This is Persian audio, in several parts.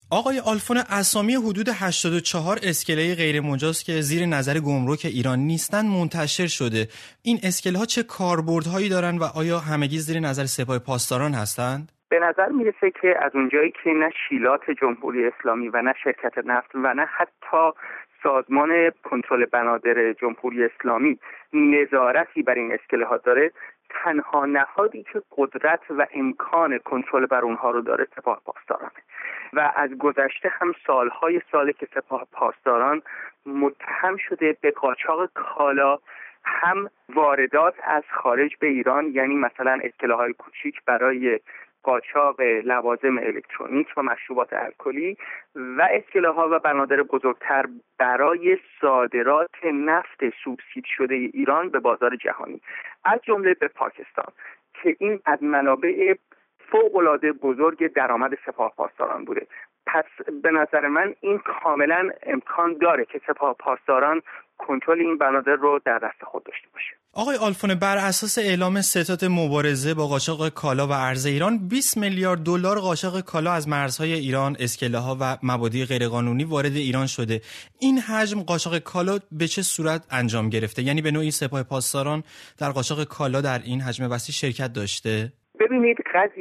آقای آلفون، اسامی حدود 84 اسکله غیر مجاز که زیر نظر گمرک ایران نیستن منتشر شده. این اسکله ها چه کاربردهایی دارن و آیا همگی زیر نظر سپاه پاسداران هستند؟ به نظر میرسه که از اونجایی که نه شیلات جمهوری اسلامی و نه شرکت نفت و نه حتی سازمان کنترل بنادر جمهوری اسلامی نظارتی بر این اسکله ها داره، تنها نهادی که قدرت و امکان کنترل بر اونها رو داره سپاه پاسدارانه و از گذشته هم سالهای ساله که سپاه پاسداران متهم شده به قاچاق کالا، هم واردات از خارج به ایران، یعنی مثلا اسکله‌های کوچیک برای قاچاق لوازم الکترونیک و مشروبات الکلی و اسکله‌ها و بنادر بزرگتر برای صادرات نفت سوبسید شده ایران به بازار جهانی، از جمله به پاکستان، که این از منابع فوق‌العاده بزرگ درآمد سپاه پاسداران بوده. پس به نظر من این کاملا امکان داره که سپاه پاسداران کنترل این بنادر رو در دست خود داشته باشه. آقای آلفون، بر اساس اعلام ستاد مبارزه با قاچاق کالا و ارز ایران، 20 میلیارد دلار قاچاق کالا از مرزهای ایران، اسکله‌ها و مبادی غیرقانونی وارد ایران شده. این حجم قاچاق کالا به چه صورت انجام گرفته؟ یعنی به نوعی سپاه پاسداران در قاچاق کالا در این حجم وسیع شرکت داشته؟ ببینید،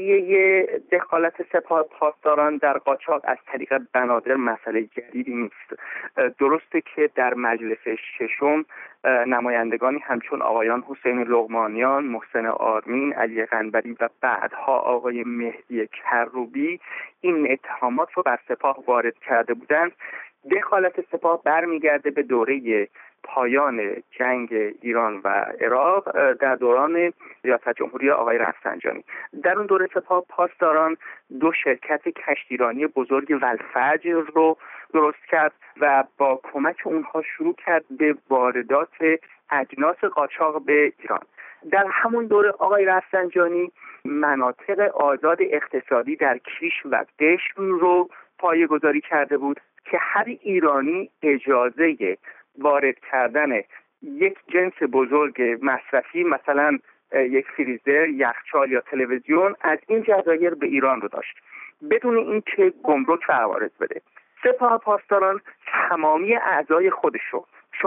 قضیه دخالت سپاه پاسداران در قاچاق از طریق بنادر مسئله جدیدی نیست. درسته که در مجلس ششم نمایندگانی همچون آقایان حسین لقمانیان، محسن آرمین، علی قنبری و بعدها آقای مهدی کروبی این اتهامات رو بر سپاه وارد کرده بودند. دخالت سپاه برمیگرده به دوره پایان جنگ ایران و عراق در دوران ریاست جمهوری آقای رفسنجانی. در اون دوره سپاه پاسداران دو شرکت کشتیرانی بزرگ ولفجر رو درست کرد و با کمک اونها شروع کرد به واردات اجناس قاچاق به ایران. در همون دوره آقای رفسنجانی مناطق آزاد اقتصادی در کیش و قشم رو پایه‌گذاری کرده بود که هر ایرانی اجازه وارد کردن یک جنس بزرگ مصرفی، مثلا یک فریزر، یخچال یا تلویزیون، از این جزایر به ایران رو داشت بدون اینکه گمرک و عوارض بده. سپاه پاسداران تمامی اعضای خودش رو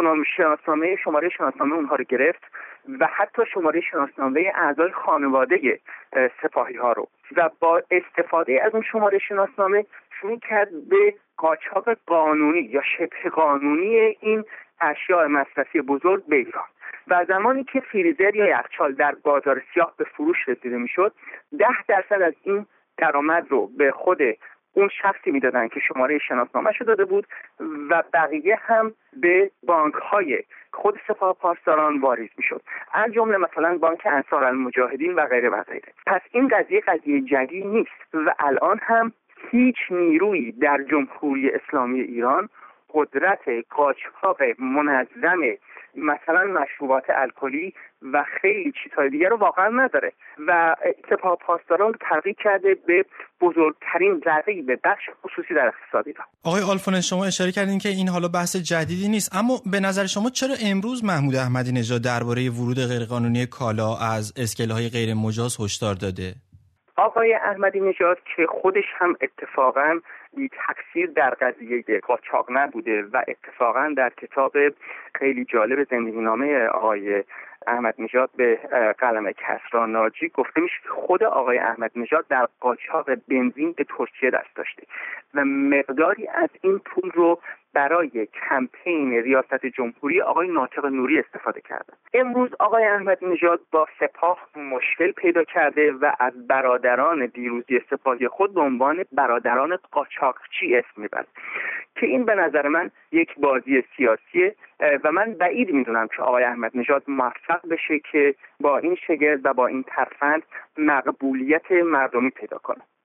شماره شناسنامه اونها رو گرفت و حتی شماره شناسنامه اعضای خانواده سپاهی ها رو، و با استفاده از اون شماره شناسنامه شروع کرد به قاچاق قانونی یا شبه قانونی این اشیاء مصرفی بزرگ به ایران. و زمانی که فریزر یا یخچال در بازار سیاه به فروش رسیده میشد، 10% از این درآمد رو به خود اون شخصی میدادن که شماره شناسنامه‌شو داده بود و بقیه هم به بانک‌های خود سپاه پاسداران واریز میشد، از جمله مثلا بانک انصارالمجاهدین و غیره و غیره. پس این قضیه جدید نیست و الان هم هیچ نیرویی در جمهوری اسلامی ایران قدرت قاچاق منظم مثلا مشروبات الکلی و خیلی چیزهای دیگر رو واقعا نداره و سپاه پاسداران ترغیب کرده به بزرگترین رقیب بخش خصوصی در اقتصاد ایران. آقای آلفون، شما اشاره کردین که این حالا بحث جدیدی نیست، اما به نظر شما چرا امروز محمود احمدی نژاد درباره ورود غیرقانونی کالا از اسکله‌های غیر مجاز هشدار داده؟ آقای احمدی نژاد که خودش هم اتفاقاً بی تقصیر در قضیه قاچاق نبوده و اتفاقاً در کتاب خیلی جالب زندگینامه آقای احمدی نژاد به قلم کسری ناجی گفته میشه که خود آقای احمدی نژاد در قاچاق بنزین به ترکیه دست داشته و مقداری از این پول رو برای کمپین ریاست جمهوری آقای ناطق نوری استفاده کرده. امروز آقای احمدی نژاد با سپاه مشکل پیدا کرده و از برادران دیروزی سپاهی خود به عنوان برادران قاچاقچی اسم میبرد که این به نظر من یک بازی سیاسیه و من بعید میدونم که آقای احمدی نژاد موفق بشه که با این شگرد و با این ترفند مقبولیت مردمی پیدا کنه.